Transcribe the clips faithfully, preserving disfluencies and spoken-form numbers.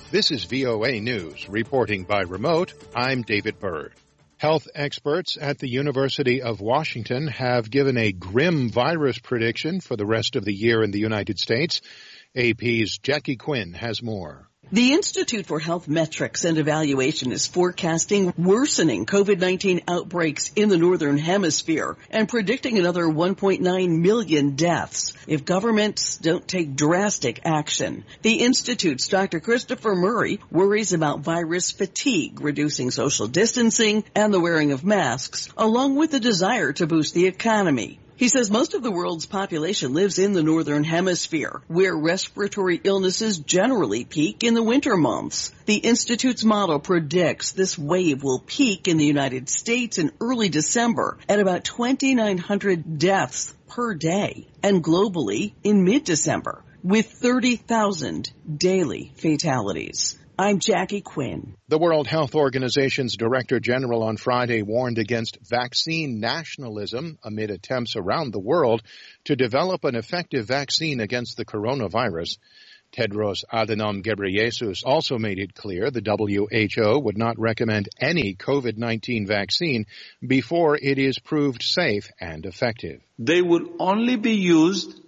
This is V O A News. Reporting by remote, I'm David Byrd. Health experts at the University of Washington have given a grim virus prediction for the rest of the year in the United States. A P's Jackie Quinn has more. The Institute for Health Metrics and Evaluation is forecasting worsening COVID nineteen outbreaks in the Northern Hemisphere and predicting another one point nine million deaths if governments don't take drastic action. The Institute's Doctor Christopher Murray worries about virus fatigue, reducing social distancing and the wearing of masks, along with the desire to boost the economy. He says most of the world's population lives in the Northern Hemisphere, where respiratory illnesses generally peak in the winter months. The Institute's model predicts this wave will peak in the United States in early December at about twenty-nine hundred deaths per day, and globally in mid-December, with thirty thousand daily fatalities. I'm Jackie Quinn. The World Health Organization's Director General on Friday warned against vaccine nationalism amid attempts around the world to develop an effective vaccine against the coronavirus. Tedros Adhanom Ghebreyesus also made it clear the W H O would not recommend any COVID nineteen vaccine before it is proved safe and effective. They will only be used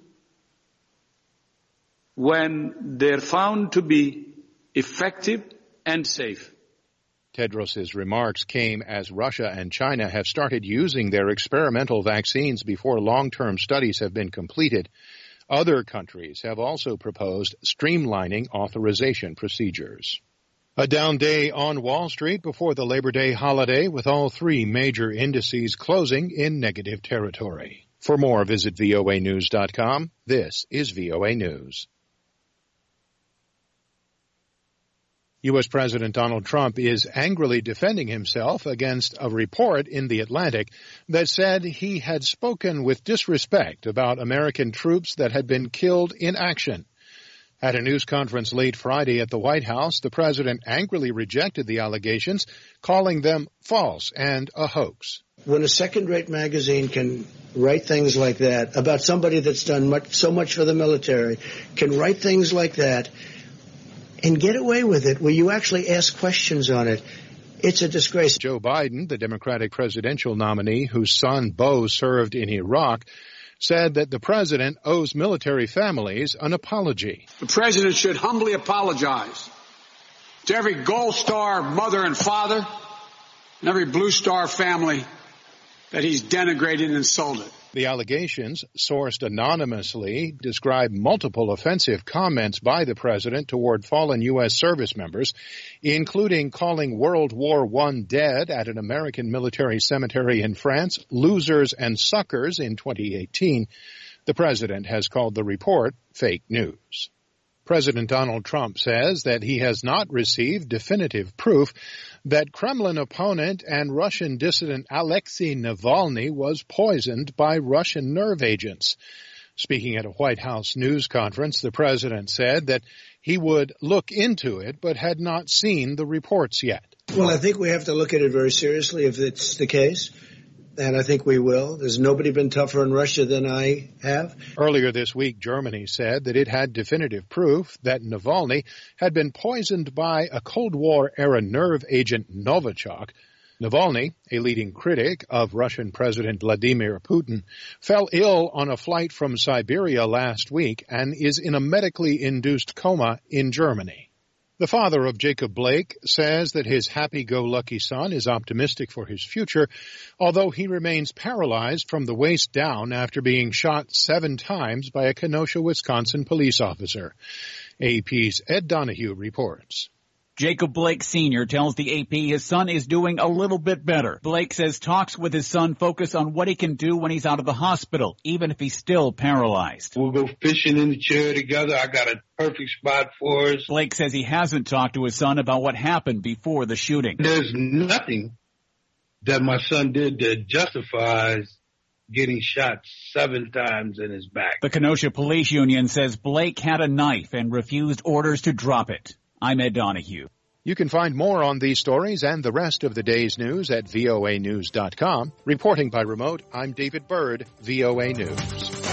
when they're found to be effective and safe. Tedros's remarks came as Russia and China have started using their experimental vaccines before long-term studies have been completed. Other countries have also proposed streamlining authorization procedures. A down day on Wall Street before the Labor Day holiday, with all three major indices closing in negative territory. For more, visit V O A news dot com. This is V O A News. U S. President Donald Trump is angrily defending himself against a report in The Atlantic that said he had spoken with disrespect about American troops that had been killed in action. At a news conference late Friday at the White House, the president angrily rejected the allegations, calling them false and a hoax. When a second-rate magazine can write things like that about somebody that's done much, so much for the military, can write things like that, and get away with it, where you actually ask questions on it, it's a disgrace. Joe Biden, the Democratic presidential nominee whose son Beau served in Iraq, said that the president owes military families an apology. The president should humbly apologize to every Gold Star mother and father and every Blue Star family that he's denigrated and insulted. The allegations, sourced anonymously, describe multiple offensive comments by the president toward fallen U S service members, including calling World War One dead at an American military cemetery in France losers and suckers in twenty eighteen. The president has called the report fake news. President Donald Trump says that he has not received definitive proof that Kremlin opponent and Russian dissident Alexei Navalny was poisoned by Russian nerve agents. Speaking at a White House news conference, the president said that he would look into it but had not seen the reports yet. Well, I think we have to look at it very seriously if it's the case. And I think we will. There's nobody been tougher in Russia than I have. Earlier this week, Germany said that it had definitive proof that Navalny had been poisoned by a Cold War-era nerve agent Novichok. Navalny, a leading critic of Russian President Vladimir Putin, fell ill on a flight from Siberia last week and is in a medically induced coma in Germany. The father of Jacob Blake says that his happy-go-lucky son is optimistic for his future, although he remains paralyzed from the waist down after being shot seven times by a Kenosha, Wisconsin police officer. A P's Ed Donahue reports. Jacob Blake Senior tells the A P his son is doing a little bit better. Blake says talks with his son focus on what he can do when he's out of the hospital, even if he's still paralyzed. We'll go fishing in the chair together. I got a perfect spot for us. Blake says he hasn't talked to his son about what happened before the shooting. There's nothing that my son did that justifies getting shot seven times in his back. The Kenosha Police Union says Blake had a knife and refused orders to drop it. I'm Ed Donahue. You can find more on these stories and the rest of the day's news at V O A news dot com. Reporting by remote, I'm David Byrd, V O A News.